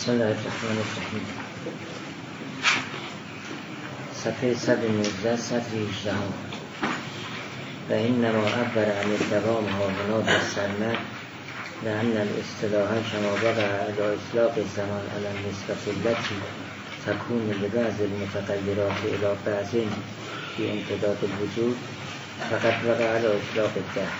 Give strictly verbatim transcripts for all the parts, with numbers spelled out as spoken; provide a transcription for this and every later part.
بسم الله الرحمن الرحیم. صفحه صد و نوزده صفحه هجده. و اینما عبر عن الدوام ها مناد السرمد لأن الاصطلاح كما وقع على اطلاق الزمان على النسبة التي تكون لبعض المتغيرات إلى بعض في امتداد الوجود فقد وقع على اطلاق الدهر.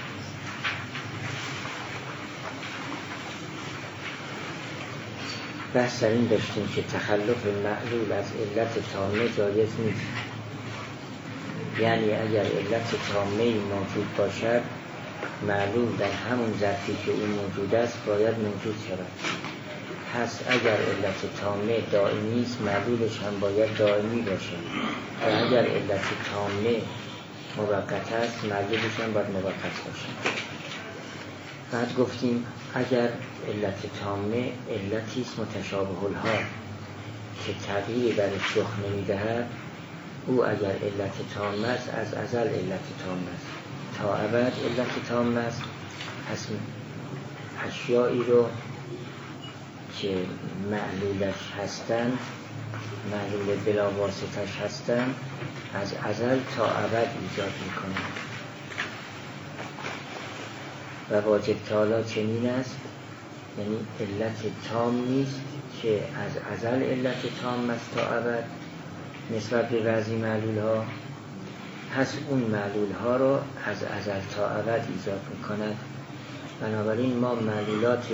بحث در این داشتیم که تخلف معلول از علت تامه جایز نیست. یعنی اگر علت تامه موجود باشد، معلول در همون ظرفی که این موجود است باید موجود شود. پس اگر علت تامه دائمی است، معلولش هم باید دائمی باشد. و اگر علت تامه موقت است، معلولش هم باید موقت باشد. بعد گفتیم اگر علت تامه علتی است متشابه الحال که تغییری برش رخ نمیدهد، او اگر علت تامه است از ازل علت تامه است، تا ابد علت تامه است. پس اشیایی رو که معلولش هستند، معلول بلا واسطش هستند، از ازل تا ابد ایجاد میکنند. و واجب تعالی چنین است، یعنی علت تام نیست که از ازل علت تام است تا ابد نسبت به بعضی معلول ها. پس اون معلول ها رو از ازل تا ابد ایجاد میکند. بنابراین ما معلولات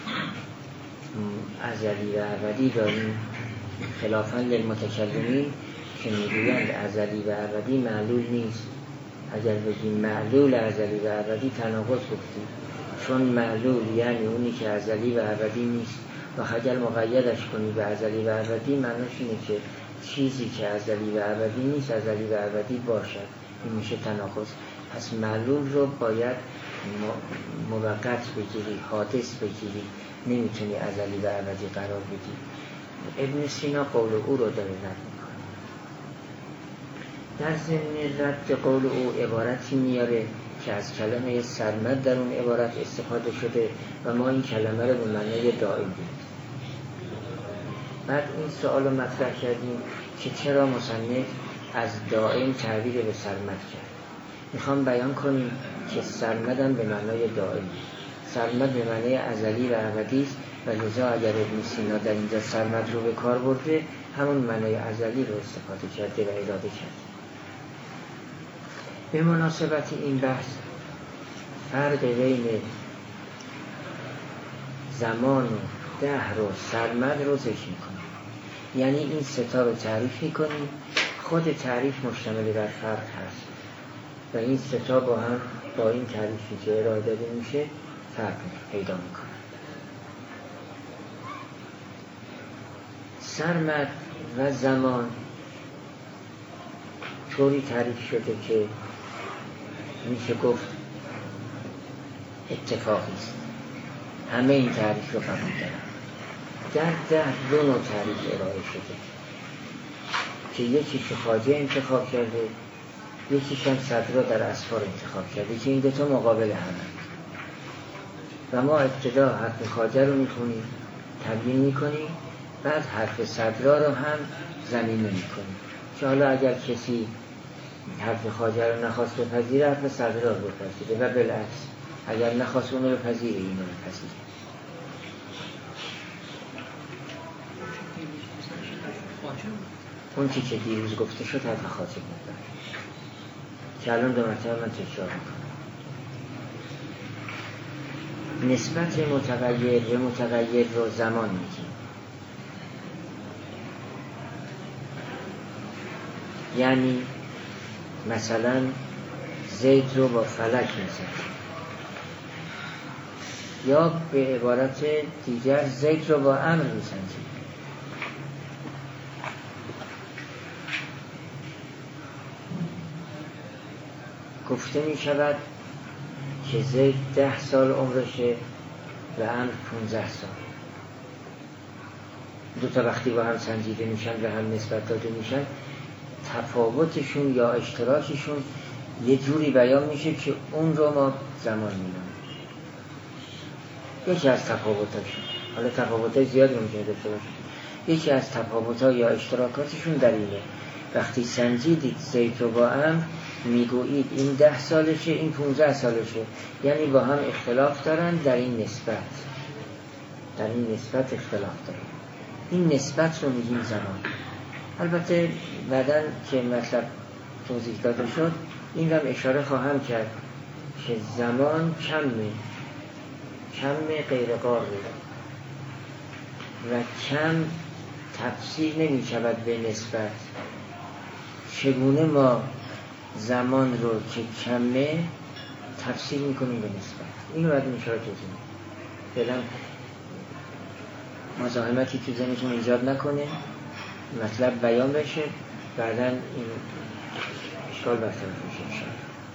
ازلی و ابدی داریم، خلافاً للمتکلمین که میگویند ازلی و ابدی معلول نیست. اگر بگیم معلول ازلی و ابدی تناقض گفتیم، چون معلول یعنی اونی که ازلی و ابدی نیست. و اگر مقیدش کنی به ازلی و ابدی، معناش اینه که چیزی که ازلی و ابدی نیست ازلی و ابدی باشد. این میشه تناقض. پس معلول رو باید موقت بگیری، حادث بگیری، نمیتونی ازلی و ابدی قرار بدی. ابن سینا قول او رو داره رد میکنه. در ضمن رد قول او عبارتی میاره که از کلمه سرمد در اون عبارت استفاده شده و ما این کلمه رو به معنای دائم دید. بعد این سوال رو مطرح کردیم که چرا مصنف از دائم تعبیر به سرمد کرد. میخوام بیان کنیم که سرمد هم به معنای دائم، سرمد به معنای ازلی و ابدی است و لذا اگر ابن سینا در اینجا سرمد رو به کار برده، همون معنای ازلی رو استفاده کرده و اراده کرده. به مناسبت این بحث فرق بین زمان و دهر و سرمد رو ذکر می‌کنیم. یعنی این ستا رو تعریف می‌کنیم، خود تعریف مشتمل بر فرق هست و این ستا با هم با این تعریفی که ارائه داده میشه فرق پیدا می‌کنه. سرمد و زمان طوری تعریف شده که میشه گفت اتفاقی است. همه این تعریف رو قبول دارن. در ده دو نوع تعریف ارائه شده که یکیش خواجه انتخاب کرده، یکیش هم صدرا در اسفار انتخاب کرده که این دوتا مقابل همه. و ما ابتدا حرف خواجه رو میخونیم، تبیین میکنیم، بعد حرف صدرا رو هم زمینه میکنیم که حالا اگر کسی حرف خواجه رو نخواست بپذیره، حرف صدرا رو بپذیره و بالعکس اگر نخواست اون رو بپذیره، این رو بپذیره. اون چی که دیروز گفته شد حرف خواجه بود که الان دو مرتبه من تکرار میکنم. نسبت متغیر به متغیر رو زمان میگیم. یعنی مثلا زید رو با فلک میزنیم، یا به عبارت دیگر زید رو با امر میزنیم. گفته می شود که زید ده سال عمرشه و امر پونزده سال. دو تا وقتی با هم سنجیده میشن و هم نسبت داده میشن، تفاوتشون یا اشتراکشون یه جوری بیان میشه که اون رو ما زمان میدونیم. یکی از تفاوتشون حالا تفاوت‌های زیادی ممکنه داشته باشه. یکی از تفاوت‌ها یا اشتراکاتشون در اینه وقتی سنجیدید زید رو با امر میگویید این ده سالشه این پونزده سالشه، یعنی با هم اختلاف دارن در این نسبت، در این نسبت اختلاف دارن. این نسبت رو میگیم زمان. البته بعدن که مطلب توضیح داده شد این رو اشاره خواهم کرد که زمان کمه کم غیر قاره و کم تفسیر نمی شود به نسبت. چگونه ما زمان رو که کمه تفسیر می کنیم به نسبت؟ اینو باید اشاره توضیح فعلا مزاحمتی تو ذهنتون ایجاد نکنه، مطلب بیان بشه، بعداً این اشکال برطرف میشه انشاءالله.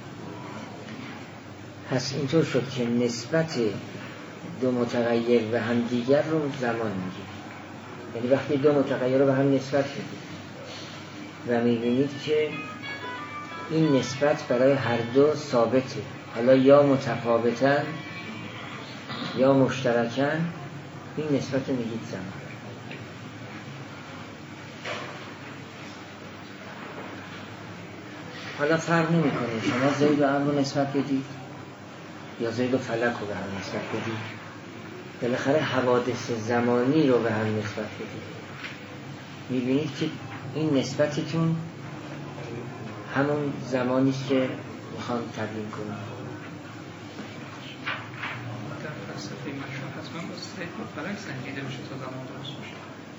پس اینطور شد که نسبت دو متغیر و همدیگر رو زمان میگیم. یعنی وقتی دو متغیر رو به هم نسبت میدید و میبینید که این نسبت برای هر دو ثابته، حالا یا متفاوتن یا مشترکن، این نسبت رو میگید زمان. حالا فرق نمی کنه شما زید و عمرو نسبت بدید یا زید و فلک رو به هم نسبت بدید، بالاخره حوادث زمانی رو به هم نسبت بدید، میبینید که این نسبتتون همون زمانیست که میخوان تبیین کنید. در فلسفه مشروع حتما با زید و فلک سنجیده بشه تا زمان درست بشه.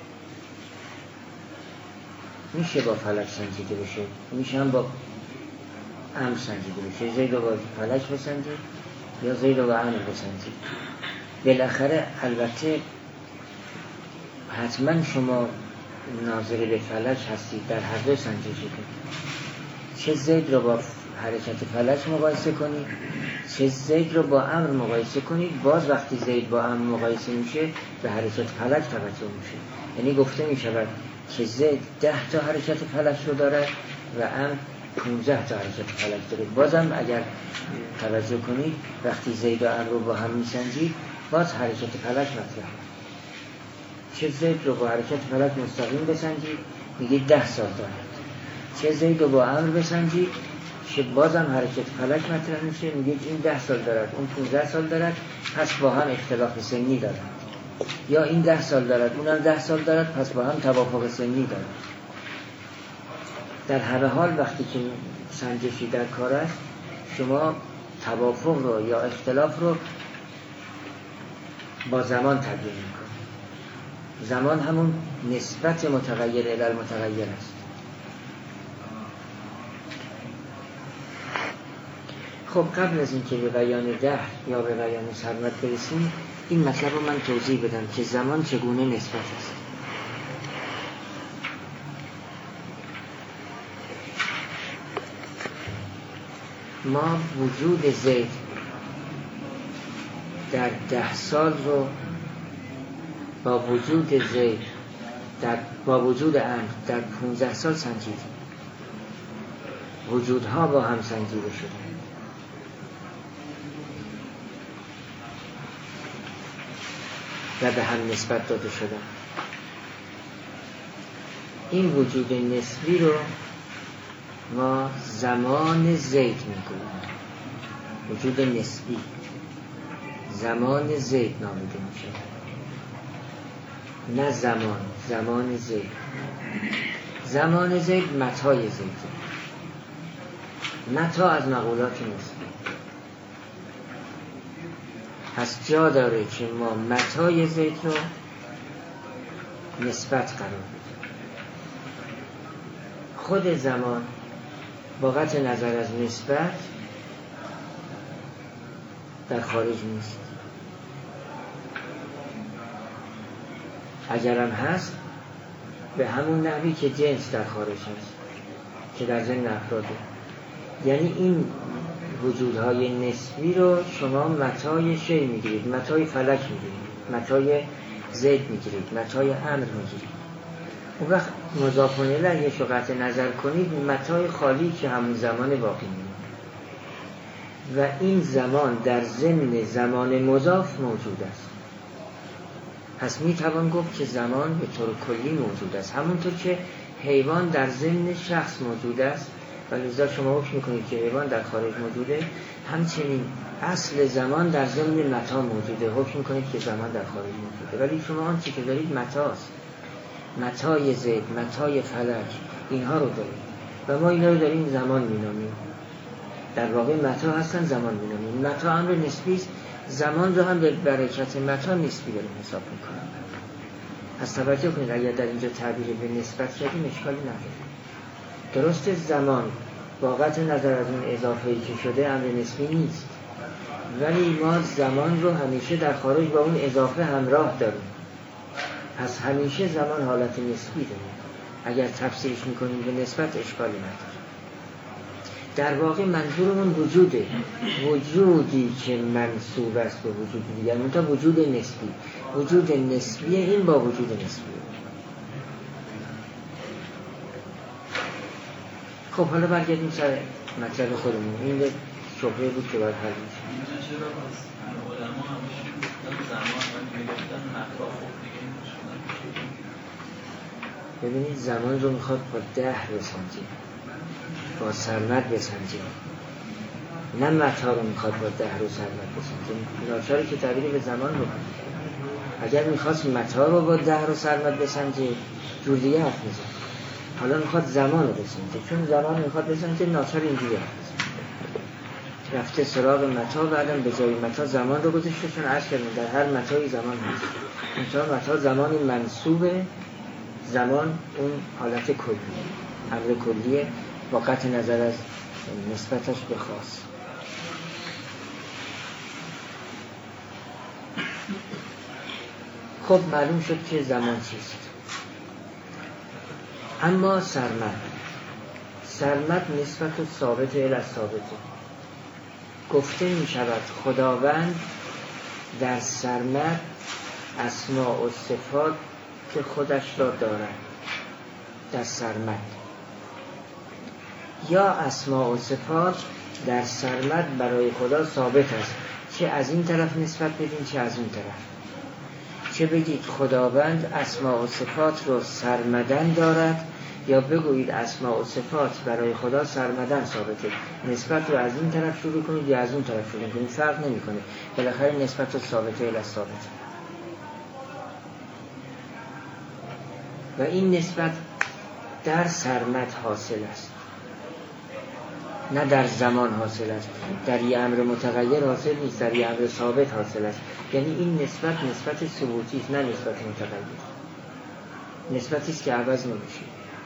میشه با فلک سنجیده بشه، میشه هم با امر سنجیده بشه. زید و با فلک بسنجید یا زید و با امر بسنجید. بالاخره البته حتما شما ناظر به فلک هستید، در هر دو سنجش کنید. چه زید رو با حرکت فلک مقایسه کنید چه زید رو با امر مقایسه کنید، باز وقتی زید با امر مقایسه میشه به حرکت فلک توجه میشه. یعنی گفته میشود که زید ده تا حرکت فلک رو داره و امر پونزده تا حرکت فلک داره. بازم اگر توجه کنید وقتی زید و امر رو با هم میسنجید باز حرکت فلک مطرحه. چه زید رو با حرکت فلک مستقیم بسنجید میگید ده سال دارد، چه زید رو با امر بسنجید که بازم حرکت فلک مطرح میشه میگید این ده سال دارد اون پونزده سال دارد، پس با هم اختلاف سنی دارد، یا این ده سال دارد اونم ده سال دارد، پس با هم توافق سنی دارد. در هر حال وقتی که سنجشی در کار است شما توافق رو یا اختلاف رو با زمان تبیین میکنید. زمان همون نسبت متغیر الی المتغیر است. خب قبل از اینکه به بیان ده یا به بیان سرمت برسیم این مطلب رو من توضیح بدم که زمان چگونه نسبت است. ما وجود زید در ده سال رو با وجود زید در با وجود امر در پونزده سال سنجیدیم. وجودها با هم سنجیده شده و به هم نسبت داده شده. این وجود نسبی رو ما زمان زید میگوییم. وجود نسبی زمان زید نامیده میشه، نه زمان زمان زید. زمان زید متای زید، متا از مقولات نسبی. پس جا داره که ما متای زید رو نسبت قرار بدیم. خود زمان با قطع نظر از نسبت در خارج نیست، اگرم هست به همون نحوی که جنس در خارج هست که در ضمن افراده. یعنی این وجودهای نسبی رو شما متای شی میگیرید، متای فلک میگیرید، متای زید میگیرید، متای امر میگیرید. اون وقت مضاف الیهش رو قطع نظر کنید متای خالی که همون زمان باقی میمونه و این زمان در ضمن زمان مضاف موجود است. پس میتوان گفت که زمان به طور کلی موجود است، همونطور که حیوان در ضمن شخص موجود است و لذا شما حکم میکنید که حیوان در خارج موجوده، همچنین اصل زمان در ضمن متا موجوده، حکم میکنید که زمان در خارج موجوده. ولی شما آنچه که دارید متاست، متای زید، متای فلک، اینها رو دارید و ما اینا رو داریم زمان مینامیم. در واقع متا هستن، زمان مینامیم. متا امر نسبی است، زمان رو هم به برکت متا نسبی داریم حساب میکنیم. پس توجه کنید اگر در اینجا تعبیر به نسبت کردیم اشکالی نداره. درست زمان با قطع نظر از اون اضافه‌ای که شده امر نسبی نیست، ولی ما زمان رو همیشه در خارج با اون اضافه همراه داریم، پس همیشه زمان حالت نسبی داریم. اگر تفسیرش میکنیم به نسبت اشکالی نداره. در واقع منظورمون وجوده، وجودی که منسوب است به وجود دیگر، منتها وجود نسبی. وجود نسبی این با وجود نسبی. خب حالا برگردیم سر مطلب خودمون. این شبهه بود که باید حل میشه. چرا علما همیشه گفتن زمان و میگفتن مکا خب دیگه ببینید زمان رو میخواد با ده بسنجیم، با سرمد بسنجیم، نه متا رو میخواد با ده رو سرمد بسنجیم. ناچاری که تعبیری به زمان رو کنیم. اگر میخواست متا رو با ده رو سرمد بسنجه جور دیگه حرف میزن. حالا میخواد زمان رو بسنجه، چون زمان میخواد بسنجه ناچار اینجوری حرف رفته سراغ متا، بعدم به جای متا زمان رو گذاشته، چون عرض کردیم در هر متایی زمان هست. اینطور متا زمانی منصوبه، زمان اون حالت کلی، امر کلیه با قطع نظر از نسبتش به خاص. خب معلوم شد که زمان چیست. اما سرمد، سرمد نسبت و ثابت الی ثابته. گفته می شود خداوند در سرمد اسماء و صفات که خودش را دارد در سرمد، یا اسماء و صفات در سرمد برای خدا ثابت است، چه از این طرف نسبت بدین چه از اون طرف. چه بگید خداوند اسماء و صفات رو سرمدن دارد، یا بگویید اسماء و صفات برای خدا سرمدن ثابته. نسبت رو از این طرف شروع کنید یا از اون طرف شروع کنید، فرق نمی‌کنه، بالاخره نسبت رو ثابته الی ثابته. و این نسبت در سرمد حاصل است، نه در زمان حاصل است. در یه امر متغیر حاصل نیست، در یه امر ثابت حاصل است. یعنی این نسبت نسبت ثبوتی است، نه نسبت متغیر. نسبتی است که عوض نمیشه،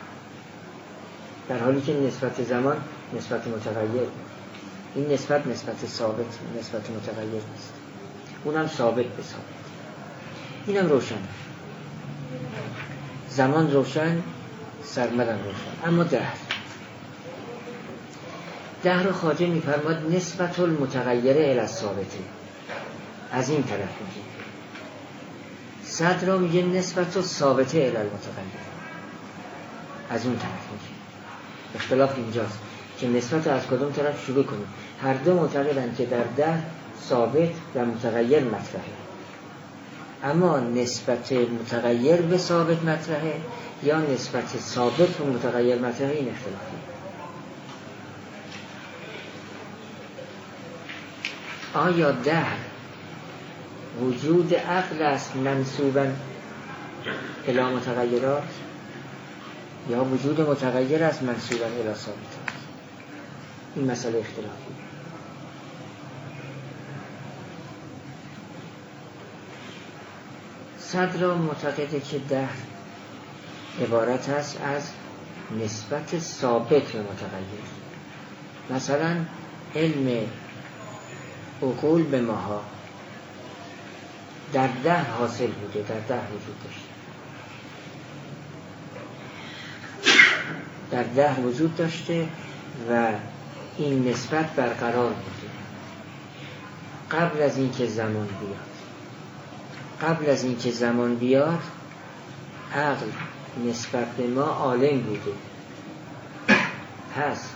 در حالی که نسبت زمان نسبت متغیر. این نسبت نسبت ثابت، نسبت متغیر نیست. اونم ثابت به ثابت. اینم روشن، زمان روشن، سرمدم روشن. اما دهر دهر رو خواجه می‌فرماد نسبت المتغیر الی ثابته، از این طرف میگه. صدر رو میگه نسبت و ثابته الی المتغیر، از اون طرف میگه. اختلاف اینجاست که نسبت رو از کدوم طرف شروع کنیم. هر دو معتقدند که در ده ثابت و متغیر مطرحه، اما نسبت متغیر به ثابت مطرحه یا نسبت ثابت و متغیر مطرحه، این اختلافی. آیا ده وجود عقل است منسوباً الی متغیرات، یا وجود متغیر است منسوباً الی ثابتات؟ این مسئله اختلافی. صدر معتقده که ده عبارت است از نسبت ثابت به متغیر. مثلا علم عقول به ماها در ده حاصل بوده، در ده وجود داشته، در ده وجود داشته و این نسبت برقرار بوده قبل از اینکه زمان بیاد. قبل از اینکه زمان بیاد عقل نسبت به ما عالم بوده، پس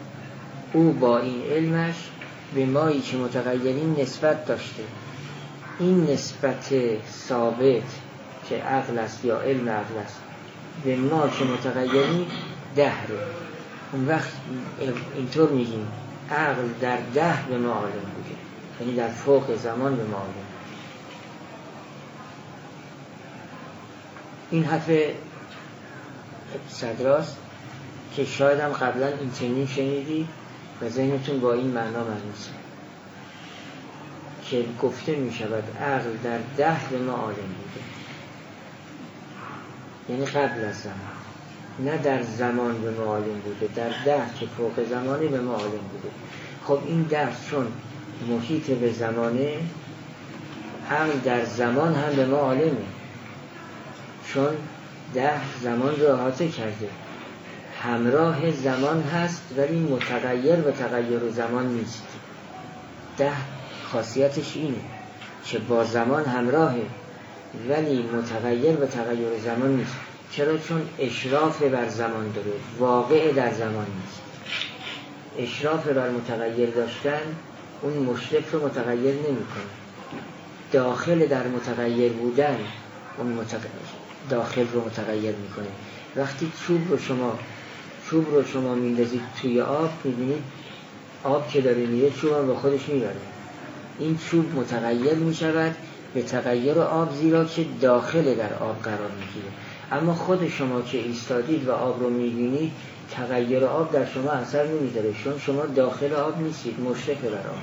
او با این علمش به مایی که متغیرین نسبت داشته. این نسبت ثابت که عقل است یا علم عقل است به ما که متغیری دهره. اون وقت اینطور میگیم عقل در ده به ما عالم بوده، یعنی در فوق زمان به ما عالم. این حرف صدراست که شاید هم قبلا این چنین شنیدی و ذهنتون با این معنا ملموسه که گفته می شود عقل در ده به ما عالم بوده، یعنی قبل از زمان، نه در زمان به ما عالم بوده، در ده که فوق زمانه به ما عالم بوده. خب این ده چون محیط به زمانه، عقل در زمان هم به ما عالمه، چون ده زمان رو احاطه کرده، همراه زمان هست ولی متغیر به تغییر زمان نیست. ده خاصیتش اینه که با زمان همراهه ولی متغیر به تغییر زمان نیست. چرا؟ چون اشراف بر زمان داره، واقع در زمان نیست. اشراف بر متغیر داشتن اون مشرف رو متغیر نمی کنه. داخل در متغیر بودن اون متغیر داخل رو متغیر میکنه. وقتی چوب رو شما چوب رو شما میندازید توی آب، میبینید آب که داره میره چوب هم به خودش میبره. این چوب متغیر میشود به تغییر آب زیرا که داخل در آب قرار میگیره. اما خود شما که ایستادید و آب رو میبینید تغییر آب در شما اثر نمیذاره، چون شما داخل آب نیستید، مشرف بر آب.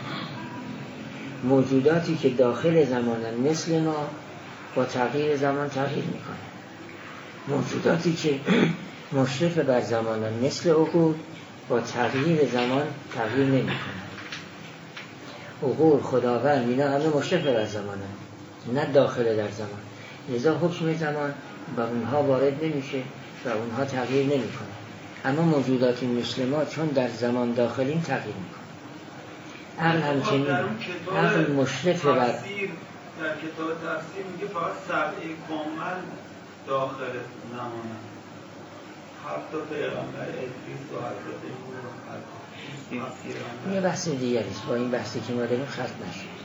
موجوداتی که داخل زمانن مثل ما با تغییر زمان تغییر میکنه. موجوداتی که مشرف بر زمانن مثل عقول با تغییر زمان تغییر نمیکنه. عقول، خداوند، اینا همه مشرف بر زمانن، نه داخل در زمان. لذا حکم زمان با اونها وارد نمیشه و اونها تغییر نمیکنه. اما موجوداتی مثل ما چون در زمان داخلیم تغییر میکنه. عقل همچنین، عقل مشرف بر در کتاب تفسیر میگه فقط سبعه کامل داخل زمانه. هفت تا پیغمبر ادریس و حضرت نوح. یه بحث دیگریست، با این بحثی که ما داریم ختم نشد.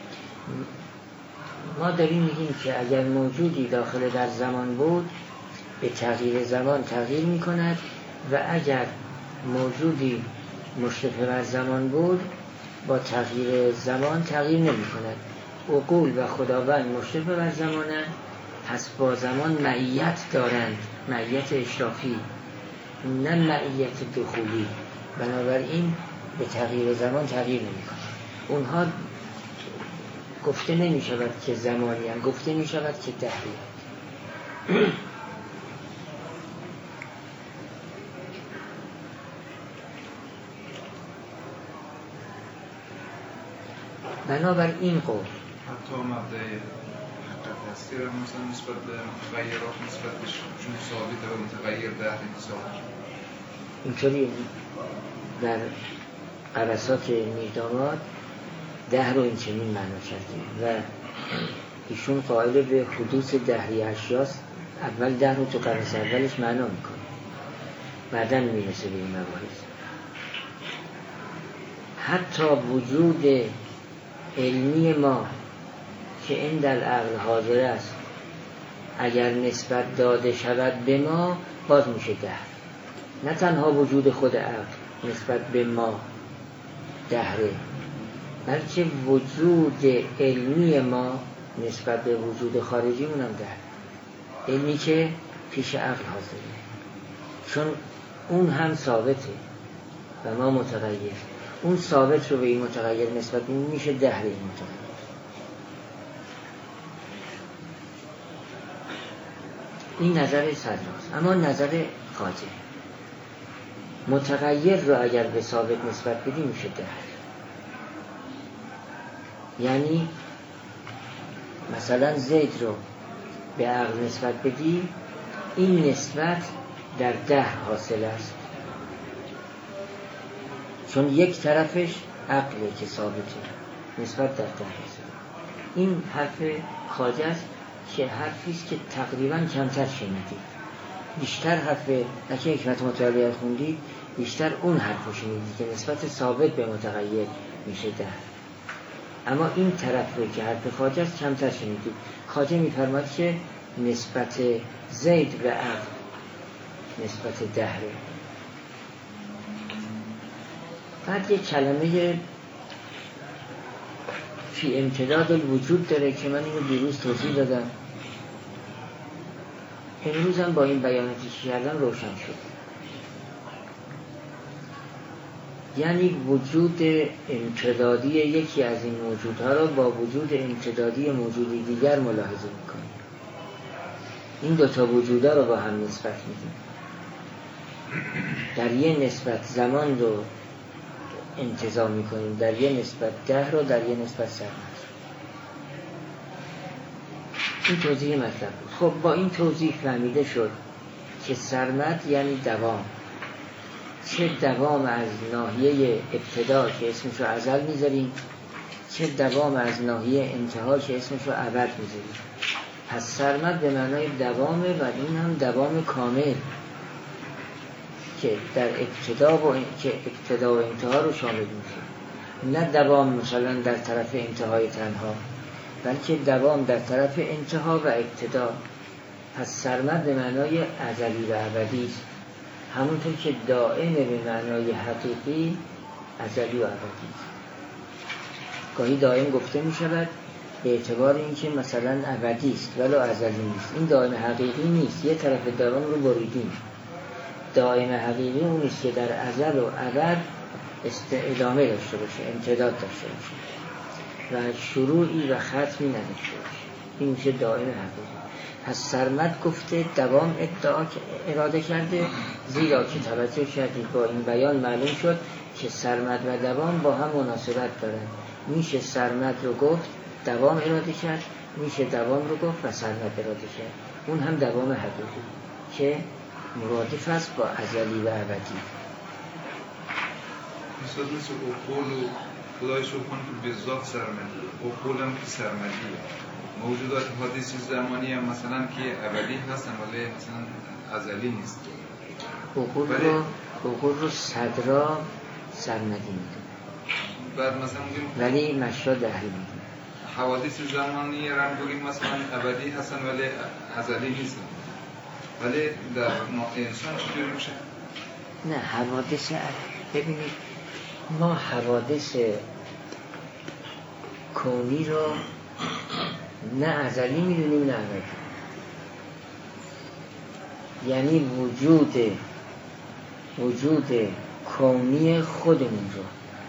ما داریم میگیم که اگر موجودی داخل در زمان بود به تغییر زمان تغییر میکند و اگر موجودی مشرف بر زمان بود با تغییر زمان تغییر نمی کند. عقول و خداوند مشرف بر زمانند، پس با زمان معیت دارند، معیت اشرافی، نه معیت دخولی. بنابراین به تغییر زمان تغییر نمی کند. اونها گفته نمی شود که زمانی هم، گفته می شود که دهری. بنابر این قول حتی مبدأ حقیقت هستی رو مثلا نسبت به متغیرات نسبت به چون ثابت و متغیر ده انتصاب اینطوری در قبسات میرداماد ده رو این چنین معنا کردیم و ایشون قائل به حدوث دهری اشیاست. اول ده رو تو قبس اولش معنا میکنه، بعداً میرسه به این مباحث. حتی وجود علمی ما که این در عقل حاضر است اگر نسبت داده شود به ما باز میشه ده. نه تنها وجود خود عقل نسبت به ما دهره، بلکه وجود علمی ما نسبت به وجود خارجی اونم ده. علمی که پیش عقل حاضره، چون اون هم ثابته و ما متغیر. اون ثابت رو به این متغیر نسبت میشه دهره این متغیر. این نظر صدراست. اما نظر خواجه، متغیر رو اگر به ثابت نسبت بدی میشه دهره. یعنی مثلا زید رو به عقل نسبت بدی، این نسبت در ده حاصل است، چون یک طرفش عقله که ثابته، نسبت در ده حاصل. این حرف خواجه است که حرفیست که تقریبا کمتر شنیدید. بیشتر حرف اگه حکمت مطالعه خوندید بیشتر اون حرف رو شنیدید که نسبت ثابت به متغیر میشه ده. اما این طرف رو که حرف خواجه است کمتر شنیدید. خواجه می‌فرماید که نسبت زید به عقل نسبت دهره. بعد یک کلمه فی امتداد الوجود داره که من اینو دیروز توضیح دادم، امروز هم با این بیاناتی که کردم روشن شد. یعنی وجود امتدادی یکی از این موجودها را با وجود امتدادی موجودی دیگر ملاحظه میکنیم. این دوتا وجودها را با هم نسبت میدیم. در یه نسبت زمان رو انتظام میکنیم، در یه نسبت ده رو، در یه نسبت سرمت. این توضیح مطلب بود. خب با این توضیح فهمیده شد که سرمت یعنی دوام، چه دوام از ناحیه ابتدا که اسمش رو ازل میذاریم، چه دوام از ناحیه انتها که اسمش رو ابد میذاریم. پس سرمت به معنای دوامه و این هم دوام کامل که در ابتدا و که ابتدا و انتها رو شامل میشه، نه دوام مثلا در طرف انتهای تنها، بلکه دوام در طرف انتها و ابتدا. پس سرمد به معنای ازلی و ابدی است، همونطور که دائم به معنای حقیقی ازلی و ابدی است. گاهی دائم گفته می شود به اعتبار اینکه مثلا ابدی است ولو ازلی نیست. این دائم حقیقی نیست، یه طرف دوام رو بریدیم. دائم حقیقی اون نیست که در ازل و ابد ادامه داشته باشه، امتداد داشته باشه و شروعی و ختمی نداشته باشه. این میشه دائم حقیقی. پس سرمد گفته دوام ادعا اراده کرده، زیرا که توجه کردید با این بیان معلوم شد که سرمد و دوام با هم مناسبت دارن. میشه سرمد رو گفت دوام اراده کرد، میشه دوام رو گفت و سرمد اراده کرد. اون هم دوام حقیقی که مرادف است با ازلی و ابدی. مثلا مثل اقول و خدای سبحان که به ذات سرمدی، اقول هم که سرمدیه. موجودات حادثی زمانی هم مثلا که ابدی هستن ولی مثلا ازلی نیست. اقول رو اقول رو صدرا سرمدی میدون، بعد مثلا میگیم ولی مشرا دهری میدون. حوادث زمانی را بگیم مثلا ابدی هستن ولی ازلی نیستن، ولی در انسان چجوری میشه؟ نه حوادث، ببینید ما حوادث کونی رو نه ازلی میدونیم نه ابدی. یعنی وجود وجود کونی خودمون رو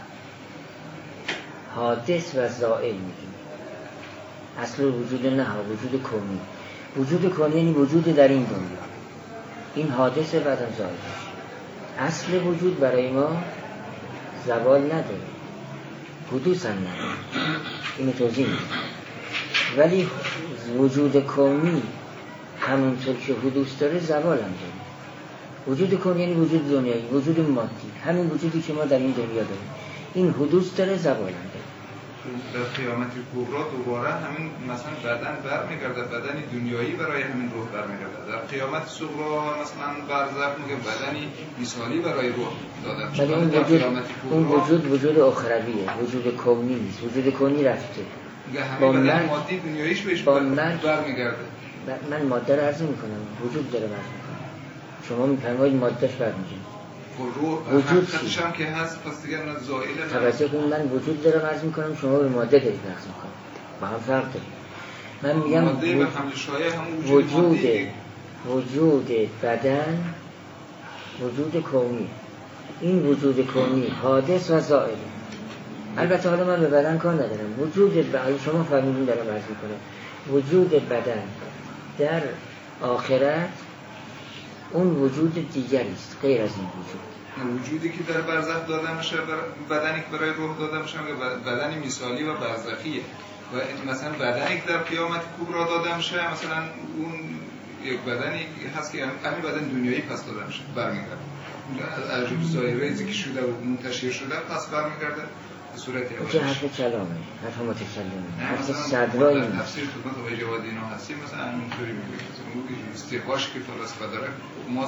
حادث و زائل میدونیم. اصل وجود نه وجود کونی. وجود کونی یعنی وجود در این دنیا، این حادث بعدم زائل میشه. اصل وجود برای ما زوال نداره، حدوث هم نداره، اینو توضیح میدم. ولی وجود کونی همونطور که حدوث داره زوال هم داره. وجود کونی یعنی وجود دنیایی، وجود مادی، همین وجودی که ما در این دنیا داریم، این حدوث داره، زوال هم داره. در قیامت کبرا دوباره همین مثلا بدن برمیگرده، بدنی دنیایی برای همین روح برمیگرده. در قیامت صغرا مثلا برزخ میگه بدنی مثالی برای روح داده میشه. ولی اون وجود اون وجود وجود اخرویه، وجود کونی نیست. وجود کونی رفته. با بدن مادی دنیاییش بهش برمیگرده. من ماده رو عرض میکنم، وجود داره عرض میکنم. شما میفرمایید مادهش برمیگرده. وجود هم که هست پس دیگه زائل توجه کنید، من وجود دارم عرض میکنم، شما به ماده دارید عرض میکنم، با هم فرق داره. من میگم ماده و حمل شایع هم وجود وجود وجود بدن وجود کونی. این وجود کونی حادث و زائل. البته حالا من به بدن کار ندارم. وجود بدن شما فهمیدین دارم عرض میکنم. وجود بدن در آخرت اون وجود دیگری است غیر از این وجود. وجودی که در برزخ داده میشه، بدنی که برای روح داده میشه بدنی مثالی و برزخیه. و مثلا بدنی که در قیامت کبرا داده میشه، مثلا اون یک بدنی هست که همین بدن دنیایی پس داده میشه برمیگرده. از عجب ظاهره ذکر شده و منتشر شده پس برمیگرده به صورت اولش. چه حرف کلامه، حرف متکلمه، حرف صدرایی نیست. تفسیر خدمت آقای جوادی اینا هستی مثلا همینطوری میگه. اون استیقاش که فلسفه داره ما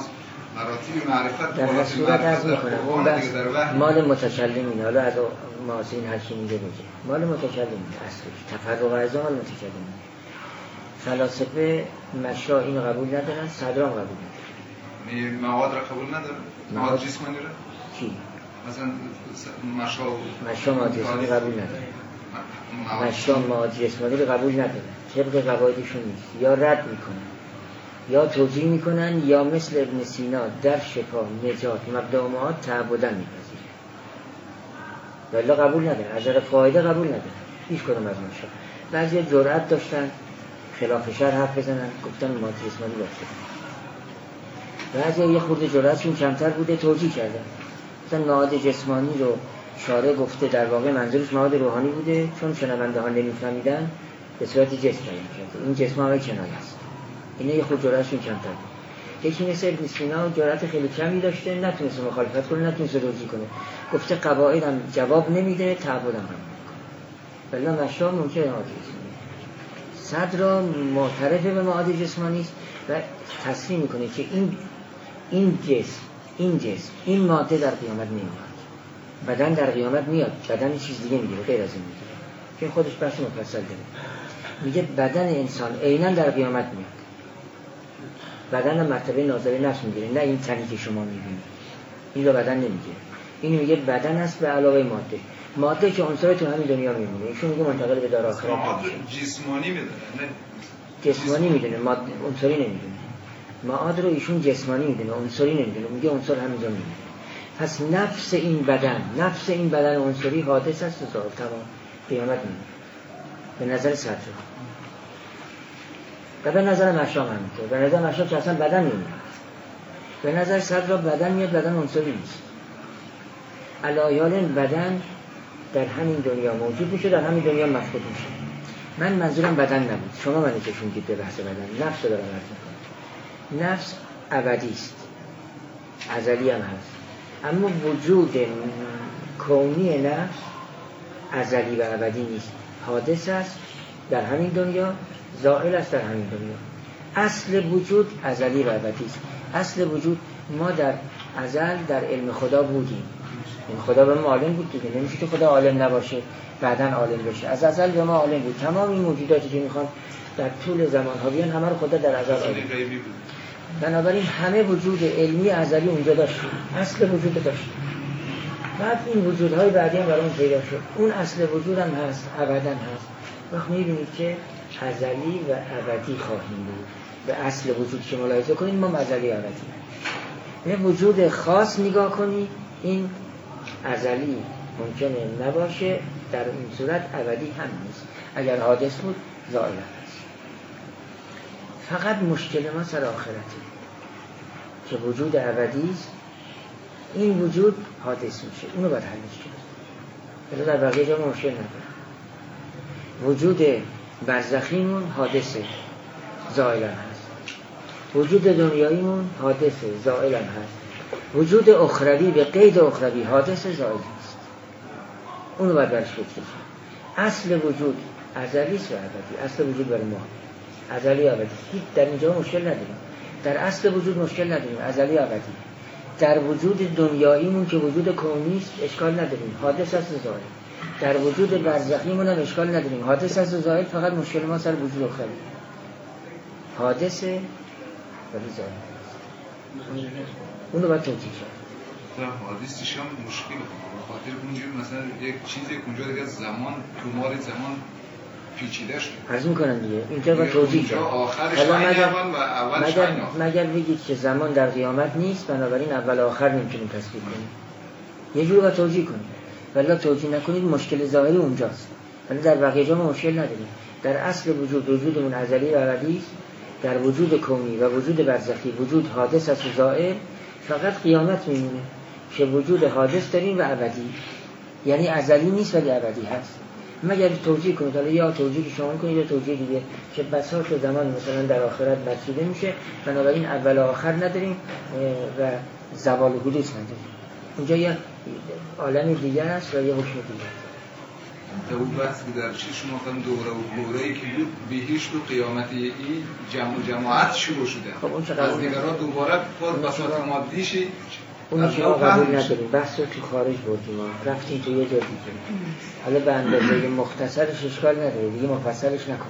مراتب معرفت در هر صورت عرض میکنم اون بحث مال متکلمین، حالا از معاصرین هر کی میگه بگه مال متکلمین اصلش تفرق اعضا مال متکلمین. فلاسفه مشا اینو قبول ندارن، صدرام قبول ندارن. مواد را قبول ندارن؟ مواد جسمانی را؟ کی؟ مثلا مشا مشا مواد جسمانی قبول ندارن. مشا مواد جسمانی رو قبول ندارن، طبق قواعدشون نیست، یا رد میکنن یا توجیه میکنن یا مثل ابن سینا در شفا نجات مبدا معاد تعبدن میپذیرن. والله قبول ندارن، از نظر قاعده قبول ندارن هیچ کدوم از مشا. بعضی جرأت داشتن خلاف شرع حرف بزنن، گفتن مواد جسمانی باشه. بعضی یه خورده جرأتشون کمتر بوده، توجیه کردن مثلا مواد جسمانی رو شارع گفته در واقع منظورش مواد روحانی بوده، چون شنونده ها نمیفهمیدن به صورت جسم بیان کرده، این جسم های کنایه است. اینا یه خود جرأتشون کمتر بود. یکی مثل ابن سینا جرأت خیلی کمی داشته، نتونسته مخالفت کنه، نتونسته توجیه کنه، گفته قواعدم جواب نمیده، تعبدم هم نمیکنه. ولی مشا ممکنه مواد جسمانی. صدر معترف به مواد جسمانی است و تصریح میکنه که این این جسم این جسم این ماده در قیامت نمیاد. بدن در قیامت میاد، بدن چیز دیگه میگیره، غیر از این میگیره که خودش بحث مفصل داره. میگه بدن انسان عیناً در قیامت میاد، بدن مرتبه ناظر نفس میگیره، نه این تنی که شما میبینید این رو بدن نمیگیره. این میگه بدن است به علاوه ماده، ماده که عنصر تو همین دنیا میمونه، ایشون میگه منتقل به دار آخرت میشه. جسمانی میدونه نه جسمانی میدونه، ماده عنصری نمیدونه. معاد رو ایشون جسمانی میدونه، عنصری نمیدونه، میگه عنصر همینجا میمونه. پس نفس این بدن، نفس این بدن عنصری حادث است و ظاهر، تمام قیامت میمونه به نظر صدر و به نظر مشام همینطور. به نظر مشام که اصلا بدن نمیاد، به نظر صدر بدن میاد، بدن عنصری نیست. علایال بدن در همین دنیا موجود میشه، در همین دنیا مفقود میشه. من منظورم بدن نبود، شما منو کشوندید به بحث بدن. نفس رو دارم عرض میکنم. نفس ابدی است، ازلی هم هست، اما وجود کونی نفس ازلی و ابدی نیست، حادث است در همین دنیا، زائل است در همین دنیا. اصل وجود ازلی و ابدی است. اصل وجود ما در ازل در علم خدا بودیم، این خدا به ما عالم بود دیگه، نمیشه که خدا عالم نباشه بعدن عالم بشه. از ازل به ما عالم بود. تمام این موجوداتی که میخوان در طول زمان ها بیان، همه رو خدا در ازل عالم بود. بنابراین همه وجود علمی ازلی اونجا داشت، اصل وجود داشت. بعد این وجودهای بعدی هم برای اون پیدا شد. اون اصل وجود هم هست، ابداً هست. وقت میبینید که ازلی و ابدی خواهیم بود. به اصل وجود که ملاحظه کنید ما ازلی ابدی. به وجود خاص نگاه کنید، این ازلی ممکنه نباشه، در این صورت ابدی هم نیست. اگر حادث بود زائل است. فقط مشکل ما سر آخرته که وجود ابدی است، این وجود حادث میشه، اونو باید حلش کرد. در بقیه جا مشکل نداره. وجود برزخیمون حادثه، زائل هم هست. وجود دنیاییمون حادثه، زائل هم هست. وجود اخروی به قید اخروی حادثه، زائل هست. اونو باید برش فکر کنیم. اصل وجود ازلی است و ابدی. اصل وجود برای ما ازلی ابدی. در اینجا مشکل نداریم. در اصل وجود مشکل نداریم، ازلی ابدی. در وجود دنیاییمون که وجود کونی است اشکال نداریم، حادث است و زائل. در وجود برزخیمون هم اشکال نداریم، حادث است و زائل. فقط مشکل ما سر وجود اخروی، حادثه ولی زائل. اونو باید توجیه کرد. حادثش هم مشکل به خاطر اونجوری مثلا یک چیزی که اونجا دیگه زمان تومار زمان پیچیده شد. عرض میکنم دیگه اینجا باید توجیه کرد. حالا مگر مگر مگر بگید که زمان در قیامت نیست، بنابراین اول آخر نمیتونیم تصدیق کنیم. یه جوری باید توجیه کنیم. ولی توجیه نکنید مشکل ظاهری اونجاست. ولی در بقیه جا ما مشکل نداریم. در اصل وجود وجودمون ازلی و ابدی است. در وجود کونی و وجود برزخی وجود حادث است و زائل. فقط قیامت میمونه که وجود حادث داریم و ابدی، یعنی ازلی نیست ولی ابدی هست. مگر توجیه کنید، حالا یا توجیه که شما کنید یا توجیه دیگه که بساط زمان مثلا در آخرت بسیده میشه، بنابراین اول و آخر نداریم و زوال و حدوث نداریم. اونجا یه عالم دیگر است و یه حکم دیگر. تا اون بحث که در چی شما هم دوره و دوره‌ای که بود بهشت و قیامتی این جمع و جماعت شروع شده. خب اون چقدر از دیگرها دوباره خود بساط مادیشی اون که ما قبول نداریم. بحث رو تو خارج بردیم، رفتیم تو یه جا دیگه. حالا به اندازه مختصرش اشکال نداره، دیگه مفصلش نکن.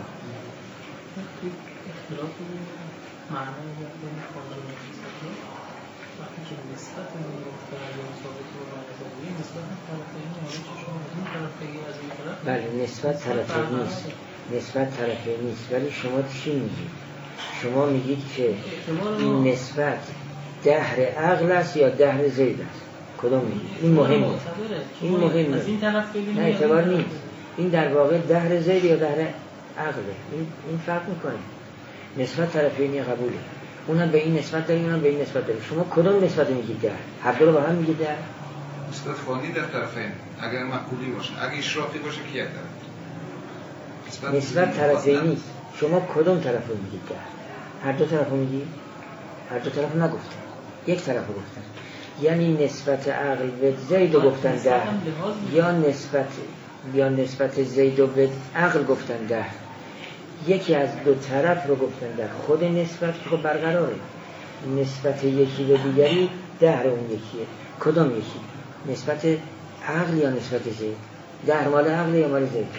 اختلاف معنی بین قانون و فلسفه وقتی که نسبت مختلف ثابت و نظریه نسبت طرفین یعنی که شما از این طرف بگی از این طرف بله نسبت طرفین نیست، نسبت طرفین نیست. ولی شما چی میگید؟ شما میگید که این نسبت دهر عقل است یا دهر زید است؟ کدوم میگید؟ این مهمه. این مهمه. از این طرف بگیم نه اعتبار نیست. این در واقع دهر زید یا دهر عقله. این این فرق میکنه. نسبت طرفینی قبوله. اونم به این نسبت داره، اونم به این نسبت داره. شما کدوم نسبت میگید ده؟ هر دو رو با هم میگید ده؟ نسبت فانی در طرفین. اگر معقولی باشه، اگه اشراقی باشه کی یک طرف؟ نسبت طرفینی. شما کدوم طرف رو میگید ده؟ هر دو طرف رو میگید؟ هر دو طرف رو نگفتن. یک طرف رو گفتن. یعنی نسبت عقل به زید رو گفتن ده یا نسبت یا نسبت زید رو به عقل گفتن ده. یکی از دو طرف رو گفتن در خود نسبت که خب برقراره. نسبت یکی به دیگری دهر اون یکیه. کدام یکی؟ نسبت عقل یا نسبت زید؟ دهر مال عقل یا مال زید؟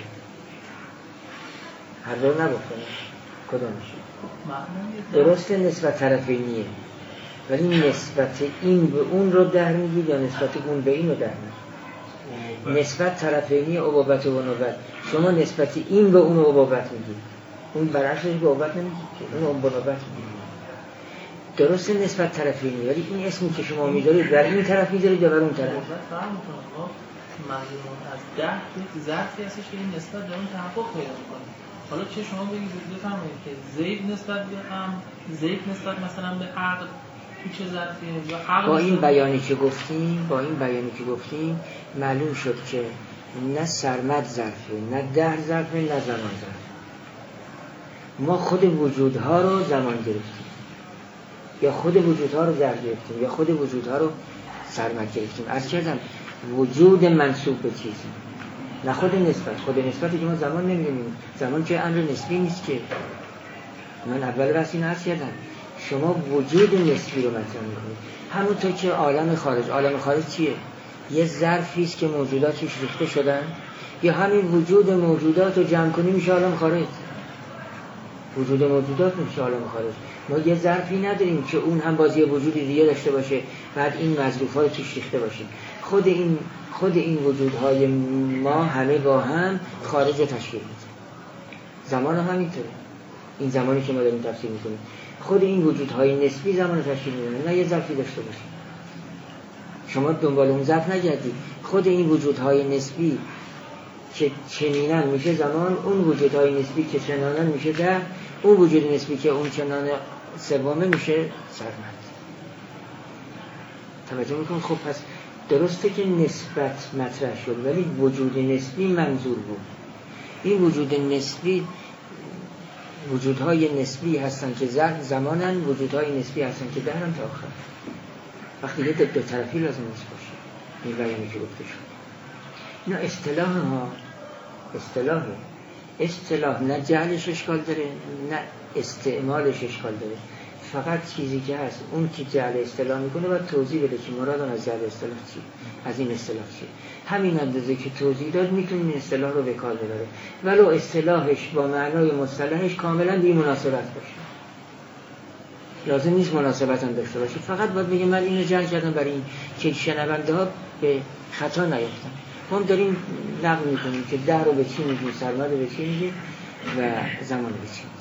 هر دو نگفتن. کدامش؟ درسته نسبت طرفینیه، ولی نسبت این به اون رو دهر میگید یا نسبت اون به این رو دهر میگید؟ نسبت طرفینی ابابت و نوبت. شما نسبت این به اون ابابت میگید، اون برعکسش به ابابت نمیگید که اون به نوبت میگید. درسته نسبت طرفینی، ولی این اسمی که شما میذارید بر این طرف میذارید یا بر اون طرف؟ منظورم از ده یک ظرفی هستش که این نسبت به اون تحقق پیدا میکنه. حالا چه شما بگید بفرمایید که زید نسبت به هم، زید نسبت مثلا به عقل تو چه ظرفیه یا عقل. با این بیانی که گفتیم با این بیانی که گفتیم معلوم شد که نه سرمد ظرفه، نه ده ظرفه، نه زمان ظرفه. ما خود وجودها رو زمان گرفتیم یا خود وجودها رو در گرفتیم یا خود وجودها رو سرمد گرفتیم. عرض کردم وجود منسوب به چیزی، نه خود نسبت. خود نسبتی که ما زمان نمیدونیم، زمان که امر نسبی نیست که. من اول بحث این عرض کردم شما وجود نسبی رو مطرح میکنید. همونطور که عالم خارج، عالم خارج چیه؟ یه ظرفی است که موجودات توش ریخته شدن، یا همین وجود موجودات رو جمع کنی میشه عالم خارج. وجود موجودات میشه عالم خارج. ما یه ظرفی نداریم که اون هم بازی وجودی دیگه داشته باشه بعد این مظروف‌ها رو توش ریخته باشه. خود این خود این وجودهای ما همه با هم خارج رو تشکیل میده. زمان هم همینطوره. این زمانی که ما داریم تفسیر میکنیم خود این وجودهای نسبی زمان رو تشکیل میدن، نه یه ظرفی داشته باشه. شما دنبال اون ظرف نگردید. خود این وجودهای نسبی که چنینن میشه زمان، اون وجودهای نسبی که چنانن میشه ده، اون وجود نسبی که اون چنان سومه میشه سرمد. توجه میکنم؟ خب پس درسته که نسبت مطرح شد ولی وجود نسبی منظور بود. این وجود نسبی وجودهای نسبی هستن که زمانن، وجودهای نسبی هستن که دهرن تا آخر. وقتی یه دو طرفی لازم نیست باشه. این بیانی که گفته شد اینا اصطلاح ها، اصطلاحه. اصطلاح نه جهلش اشکال داره نه استعمالش اشکال داره. فقط چیزی که هست اون که جهل اصطلاح میکنه باید توضیح بده که مراد از جهل اصطلاح چی، از این اصطلاح چی. همین اندازه که توضیح داد میتونه این اصطلاح رو به کار ببره ولو اصطلاحش با معنای مصطلحش کاملا بی مناسبت باشه. لازم نیست مناسبت هم داشته باشه، فقط باید بگه من اینو جهل کردم برای این که شنونده ها به خطا نیفتن. ما داریم نقل میکنیم که ده رو به چی میگیم، سرمد رو به چی میگیم و زمان رو به چی میگیم.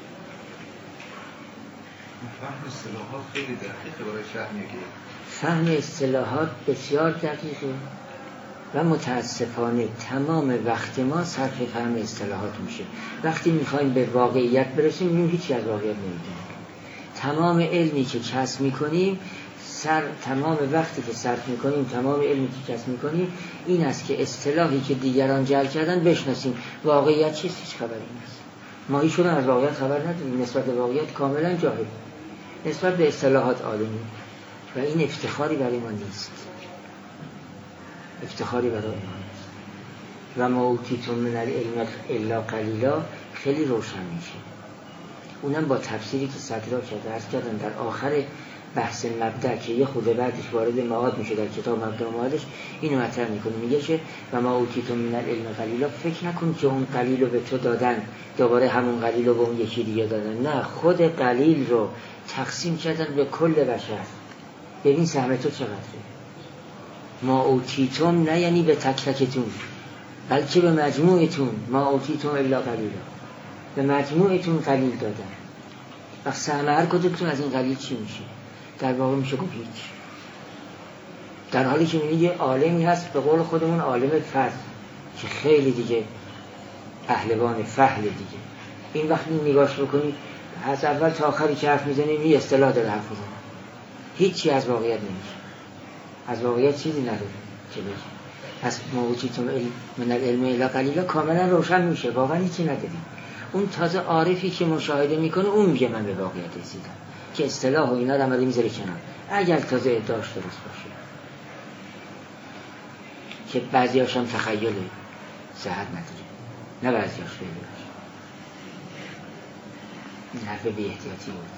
فهم اصطلاحات خیلی دقیقه برای شرح میگه. فهم اصطلاحات بسیار دقیقه و متاسفانه تمام وقت ما صرف فهم اصطلاحات میشه. وقتی میخوایم به واقعیت برسیم میگیم هیچی از واقعیت نمیدونیم. تمام علمی که کسب میکنیم سر تمام وقتی که صرف میکنیم تمام علمی که کسب میکنیم این است که اصطلاحی که دیگران جعل کردن بشناسیم. واقعیت چیست؟ هیچ خبری نیست. ما هیچ از واقعیت خبر نداریم. نسبت به واقعیت کاملا جاهل، نسبت به اصطلاحات عالمی و این افتخاری برای ما نیست. افتخاری برای ما نیست. و ما اوتیتم من العلم الا قلیلا خیلی روشن میشه. اونم با تفسیری که صدرا کرده عرض کردن در آخر بحث مبدأ که یه خود بعدش وارد معاد میشه در کتاب مبدأ معادش اینو مطرح میکنه، میگه که و ما اوتیتم من العلم قلیلا، فکر نکن که اون قلیل رو به تو دادن دوباره همون قلیل رو به اون یکی دیگه دادن، نه، خود قلیل رو تقسیم کردن به کل بشر. ببین سهم تو چقدره. ما اوتیتم نه یعنی به تک تکتون، بلکه به مجموعتون. ما اوتیتم الا قلیلا، به مجموعتون قلیل دادن. وقت سهم هر کدومتون از این قلیل چی میشه؟ در واقع میشه گفت هیچ. در حالی که میگه عالمی هست به قول خودمون عالم فرد که خیلی دیگه پهلوان فحل دیگه. این وقت نگاش بکنید از اول تا آخری که حرف میزنیم این اصطلاح داره حرف میزنه، هیچی از واقعیت نمیشه، از واقعیت چیزی نداره که بگه. پس موجودتون من العلم الا قلیلا کاملا روشن میشه، واقعا هیچی نداریم. اون تازه عارفی که مشاهده میکنه اون میگه من به واقعیت رسیدم، که اصطلاح و اینا رو عملی میذاره کنار، اگر تازه ادعاش درست باشه، که بعضی هاشم تخیله صحت نداره، نه بعضی هاش خیلی باشه. این حرف بی احتیاطی بود.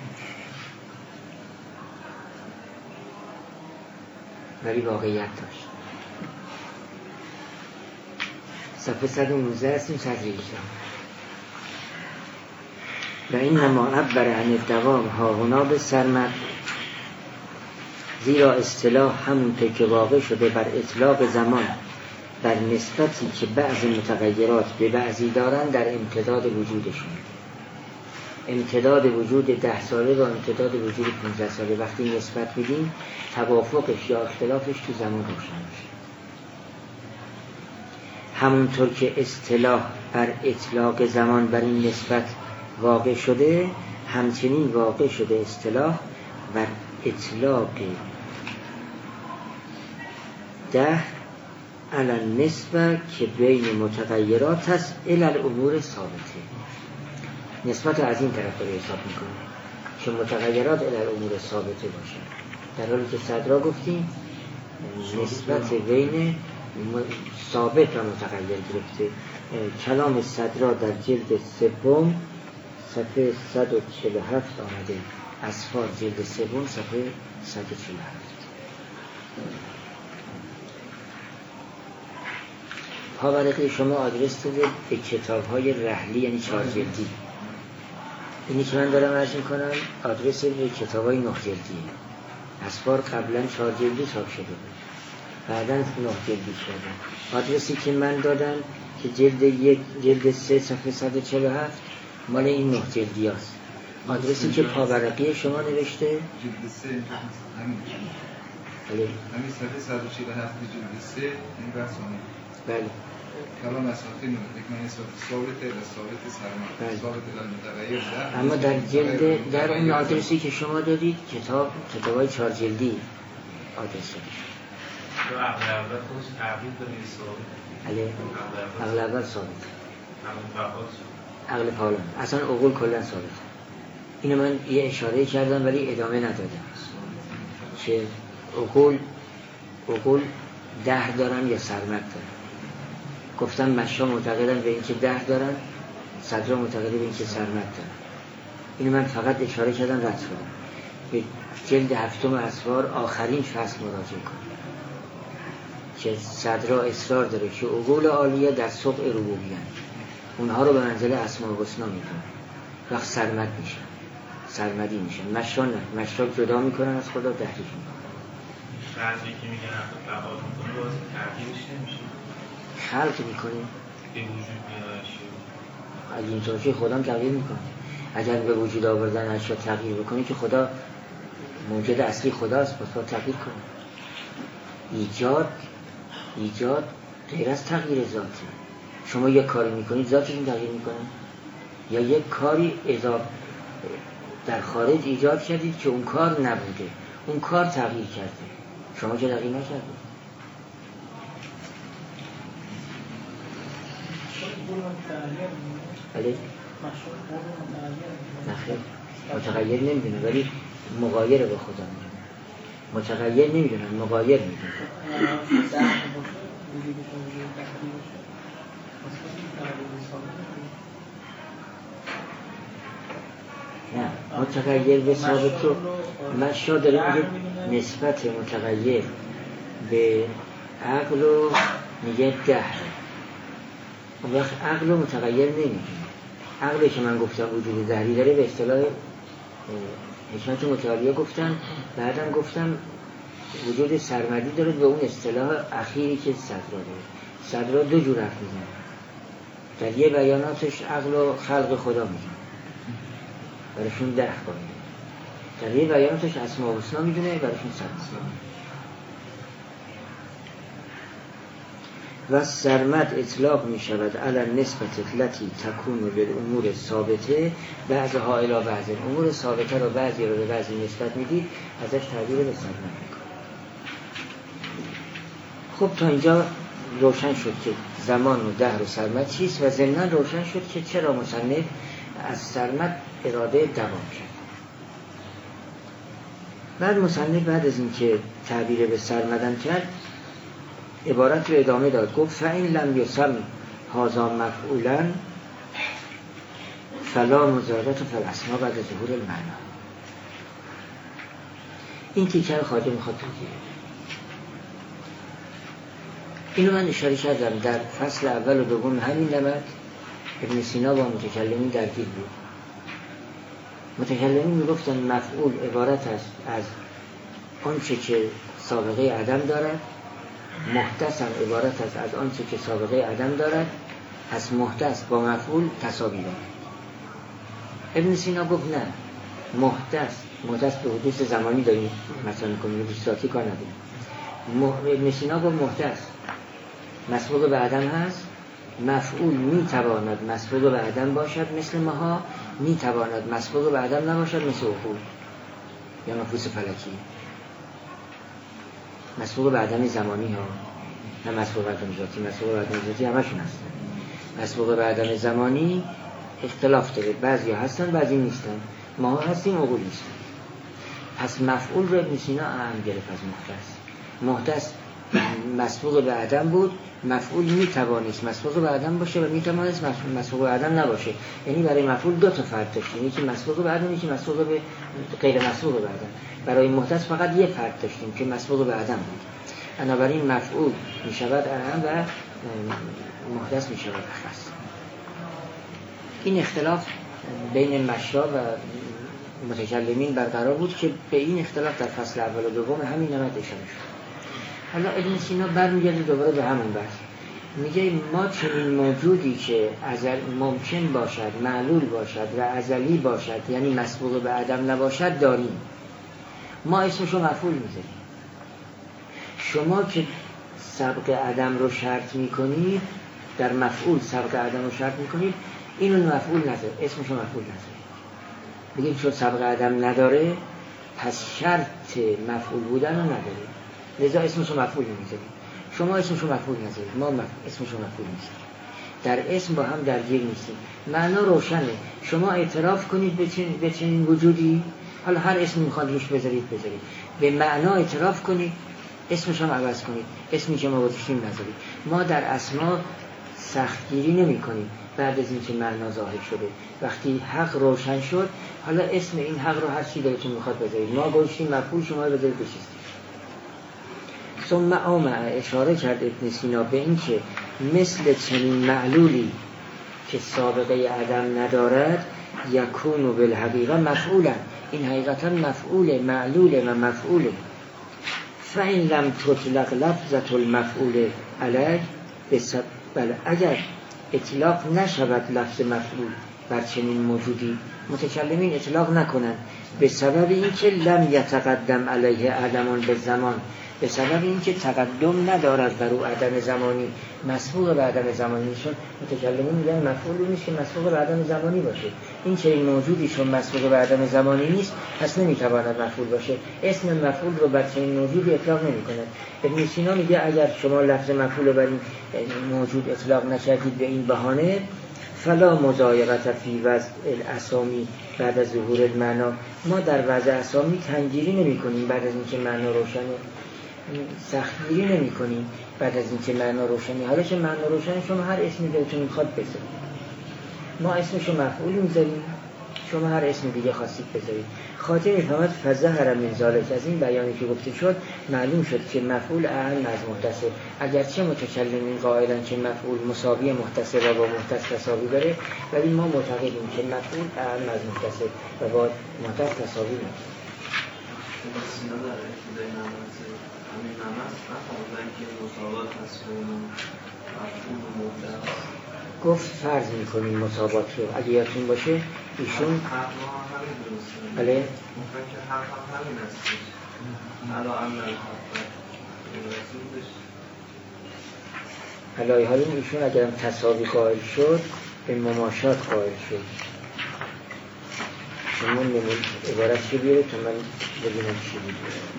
ولی واقعیت داشت. صفحه صد و نوزده هستیم، صد و هجده. و این نما عبر عن الدوام ها هنا به سرمد، زیرا اصطلاح همون که واقع شده بر اطلاق زمان در نسبتی که بعض متغیرات به بعضی دارن در امتداد وجودشون. امتداد وجود ده ساله و امتداد وجود پانزده ساله وقتی نسبت میدیم توافقش یا اختلافش تو زمان روشن میشه. همونطور که اصطلاح بر اطلاق زمان بر این نسبت واقع شده، همچنین واقع شده اصطلاح بر اطلاق ده علی النسبه که بین متغیرات است الی الامور ثابته. نسبت از این طرف رو حساب میکنه که متغیرات الی الامور ثابته باشه، در حالی که صدرا گفتیم نسبت بین ثابت و متغیر گرفته. کلام صدرا در جلد سوم صفحه صد و چهل و هفت آمده، اصفار جلد سوم صفحه صد و چهل و هفت. پاورقی شما آدرس داده به کتاب های رحلی، یعنی چهار جلدی. اینی که من دارم عرض میکنم آدرس به کتاب های نه جلدی. اصفار قبلا چهار جلدی چاپ شده بود، بعدا نه جلدی شده. آدرسی که من دادم که جلد یک جلد سه صفحه صد و چهل و هفت مال این نه جلدی هست. آدرسی که پاورقی شما نوشته جلد سه همین بله همین صفحه صد و چهل و هفت جلد سه این بحث آمده. بله کلام اساطی نمی‌کنه ثابت و ثابت سرمایه ثابت المتغیر. اما در جلد در این آدرسی که شما دادید کتاب کتابای چهار جلدی آدرس شده. تو عقل اول خودش تعبیر داره ثابت. بله عقل اول ثابت. عقل بقاش. عقل پالان اصلا عقول کلا ثابت. اینو من یه اشاره کردم ولی ادامه ندادم که عقول عقول ده دارن یا سرمد دارن. گفتم مشا معتقدن به این که ده دارن، صدرا معتقده به این که سرمد دارن. اینو من فقط اشاره کردم رد شدم. به جلد هفتم اصفار آخرین فصل مراجعه کنید که صدرا اصرار داره که عقول عالیه در سبع ربوبیه، اونها رو به منزله اسماء الحسنا میکنن، وقت سرمد میشن، سرمدی میشن. مشا نه، مشا جدا میکنن از خدا، تحریف میکنن. بعضی که میگن حتی بقا میکنه باز تغییرش نمیشه، خلق میکنیم به وجود میاد اشیا. از این طور که خدا تغییر میکنه. اگر به وجود آوردن اشیا تغییر بکنه که خدا موجود اصلی خداست، پس باید تغییر کنه. ایجاد ایجاد غیر از تغییر ذاتی. شما یک کاری میکنید ذاتشون تغییر میکنه، یا یک کاری اضافه در خارج ایجاد کردید که اون کار نبوده، اون کار تغییر کرده، شما که تغییر نکردید. بله نخیر متغیر نمیدونه ولی مغایر با خدا میدونه. متغیر نمیدونن، مغایر میدونن. نه، متغیر به ثابت رو مشا داره میگه نسبت متغیر به عقل رو میگه دهر. اون وقت عقل رو متغیر نمیدونه. عقلی که من گفتم وجود دهری داره به اصطلاح حکمت متعالیه گفتن، بعدم گفتم وجود سرمدی داره به اون اصطلاح اخیری که صدرا داره. صدرا دو جور حرف میزنه، در یه بیاناتش عقل و خلق خدا میزنه، براشون ده کنه، در یه بیاناتش اسماء الحسنا میدونه، براشون صدرا. و سرمد اطلاق می شود علی نسبت التي تکون بالامور ثابته بعضها الی بعض. امور ثابته رو بعضی رو به بعضی نسبت میدید، ازش تعبیر به سرمد میکنه. خب تا اینجا روشن شد که زمان و دهر و سرمد چیست و ضمناً روشن شد که چرا مصنف از سرمد اراده دوام کرد. بعد مصنف بعد از اینکه تعبیر به سرمدم کرد عبارت رو ادامه داد، گفت فَإِنْ لَمْ يُسَمَّ هَذَا مَفْعُولًا فَلَا مُزَادَةَ فِي الْأَسْمَاءِ بعد ظهور المعنا. این تیکه رو خواجه میخواد توضیح. اینو من اشاره کردم در فصل اول و دوم همین نمط ابن سینا با متکلمین درگیر بود. متکلمین میگفتن مفعول عبارت است از آنچه که سابقه عدم دارد، محدث هم عبارت است از آنچه که سابقه عدم دارد، از محدث با مفعول تساوی دارد. ابن سینا گفت نه، محدث محدث به حدوث زمانی داریم مثلا میکنیم، حدوثاتی کار نداریم. ابن سینا گفت محدث مسبوق به عدم هست، مفعول میتواند مسبوق به عدم باشد مثل ماها، میتواند مسبوق به عدم نباشد مثل عقول یا نفوس فلکی. مسبوق به عدم زمانی ها، نه مسبوق به عدم ذاتی. مسبوق به عدم ذاتی همشون هستن. مسبوق به عدم زمانی اختلاف داره، بعضی هستن بعضی نیستن، ما هستیم عقول نیستن. پس مفعول رو ابن سینا اهم گرفت از محدث. محدث مسبوق به عدم بود، مفعول میتوانست مسبوق به عدم باشه و میتوانست مسبوق به عدم نباشه. یعنی برای مفعول دو تا فرق داشتیم، یکی مسبوق به عدم، یکی مسبوق به غیر مسبوق به عدم. برای محدث فقط یه فرق داشتیم که مسبوق به عدم بود. بنابراین مفعول میشود اهم و محدث میشود اخص. این اختلاف بین مشا و متکلمین برقرار بود که به این اختلاف در فصل اول و دوم همین نمط اشاره شد. حالا ابن سینا برمیگرده دوباره به همون بحث، میگه ما چنین موجودی که ازل ممکن باشد، معلول باشد و ازلی باشد، یعنی مسبوق به عدم نباشد داریم. ما اسمشو مفعول میذاریم. شما که سبق عدم رو شرط میکنید، در مفعول سبق عدم رو شرط میکنید، اینو مفعول نذارید، اسمشو مفعول نذارید. بگید چون سبق عدم نداره پس شرط مفعول بودن رو نداره، لذا اسمشو مفعول میذاریم. شما اسمشو مفعول نذارید، ما مف... اسمشو مفعول میذاریم. در اسم با هم درگیر نیستیم. معنا روشنه. شما اعتراف کنید به چنین به چنین وجودی، حالا هر اسمی میخواد روش بذارید بذارید، به معنا اعتراف کنید، اسمش هم عوض کنید، اسمی که ما گذاشتیم نذارید. ما در اسما سختگیری نمی کنیم. بعد از اینکه معنا ظاهر شده، وقتی حق روشن شد، حالا اسم این حق رو هر چی دلتون میخواد بذارید. ما گذاشتیم مفعول، شما بذارید بچید. ثم آمع اشاره کرد ابن سینا به این که مثل چنین معلولی که سابقه عدم ندارد یکون بالحقیقه مفعولا، این حقیقتا مفعول معلول و مفعوله. فإن لم تطلق لفظة المفعول علیه، بله اگر اطلاق نشود لفظ مفعول بر چنین موجودی، متکلمین اطلاق نکنند به سبب اینکه لم یتقدم علیه عدم به زمان، به سبب اینکه تقدم ندارد بر او عدم زمانی، مسبوق به عدم زمانی. چون متکلمین میگن مفعول نیست که مسبوق به عدم زمانی باشه. این چه این موجودی چون مسبوق به عدم زمانی نیست پس نمیتواند مفعول باشه. اسم مفعول رو بر چنین موجودی اطلاق نمیکنه. ابن سینا میگه اگر شما لفظ مفعول رو بر این موجود اطلاق نکردید به این بهانه، فلا مضایقت فی وضع الاسامی بعد از ظهور المعنا. ما در وضع اسامی تنگیری نمی کنیم بعد از اینکه معنا روشنه، سختگیری نمی کنیم بعد از اینکه معنا روشنه. حالا که معنا روشنه شما هر اسمی دلتون میخواد بذارید، ما اسمشو مفعول میذاریم، شما هر اسم دیگه خواستید بذارید. خاطر میفهمد فظهر من ذالک، از این بیانی که گفته شد معلوم شد که مفعول اعم از محتصر. اگرچه متکلمین قائلن که مفعول مساوی محتصر و با محتصر تساوی داره، ولی ما معتقدیم که مفعول اعم از محتصر و با محتصر تساوی داره. همین نماز نفهمدن که مساوات هست و مفعول و محتصر. گفت فرض میکنیم مساوات رو. اگه یادتون باشه ایشون بله ممکن که حرف هم همین هستش علا امن علای حال ایشون اگرم تساوی قائل شد به مماشات قائل شد. شما نمون عبارت چی بیاره تا من ببینم چی بود.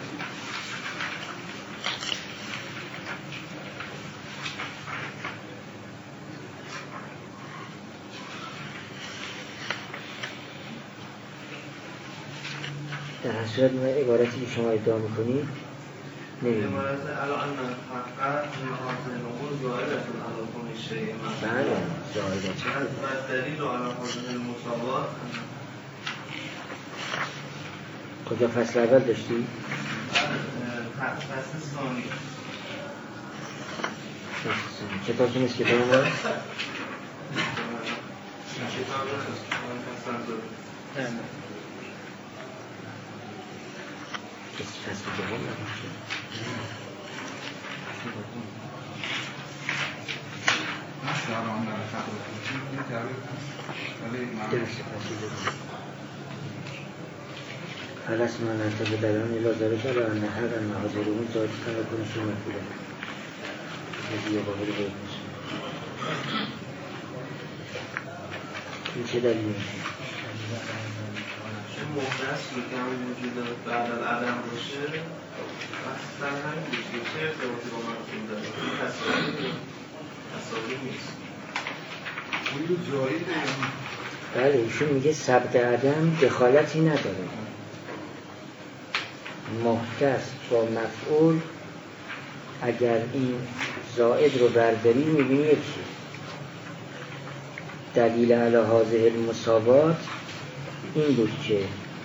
در حسرت من عبارتی که شما ادعا میکنید نمید عبارت علا ان فقط نهازه نمون زائرتون علا کنی شیء بله زائرتون و دلیل علا حاضر المساوات. کجا فصل اول داشتی؟ فصل ثانی کتاب نیست کتاب ما؟ کتاب نیست فصل دوم نباشه. خلاص ما نرتبه دران الى ذلك الى ان هذا المحاضرون زاد کن و کنشی مفیده هذه قابل باید نشون. این چه دلیل میشه؟ محدث رو که همین وجود بعد از عدم باشه اصلا همین باشه چه ارتباطی با مفهوم داره؟ این تصاوی تصاوی نیست وجود زایده. بله ایشون میگه ثبت عدم دخالتی نداره. محدث با مفعول اگر این زائد رو برداری میبینی یکی دلیل علی هذه المساوات این بود که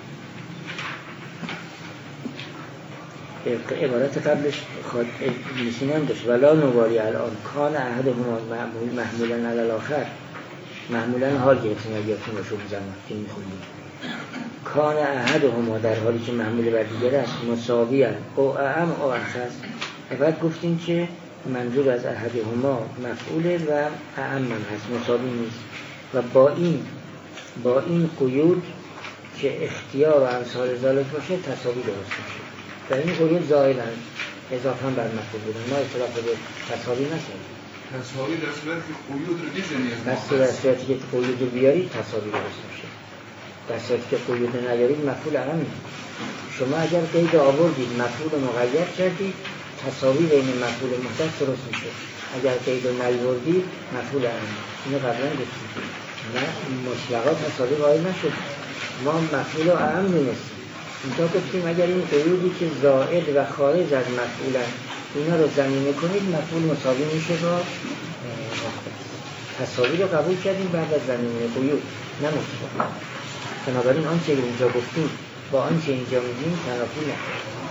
عبارت قبلش نسینه هم داشت ولا نواری الان کان احدهما محمولا علی الاخر. محمولا حال گرفتیم اگه یادتون باشه اون زمان که میخوندیم کان احدهما در حالی که محمول بر دیگر است مساویاً او اعم او اخص. بعد گفتیم که منظور از احدهما مفعوله و اعم هم هست مساوی نیست و با این با این قیود که اختیار و امثال ذالک باشه تساوی درست میشه. در این قیود ظاهرن اضافه بر مفعول بودن ما اطلاق به تساوی نکنیم. تساوی در صورتی که قیود رو میزنی بس در صورتی که قیود رو بیارید تساوی درست میشه. در صورتی که قیود نیارید مفعول اعم میشه. شما اگر قید آوردید مفعول مقید کردید تساوی بین مفعول محدث درست میشه. اگر قید نیاوردید مفعول اعم. اینو قبلا گفتیم نه مطلقا تساوی قائل نشد. ما مفعول اعم می‌نویسیم. اینجا گفتیم اگر این قیودی که زائد و خارج از مفعولن اینا رو ضمیمه کنید مفعول مساوی میشه با محدث. تساوی رو قبول کردیم بعد از ضمیمه قیود نه مطلقا. بنابراین آنچه که اینجا گفتیم با آنچه اینجا میگیم تنافی نداره.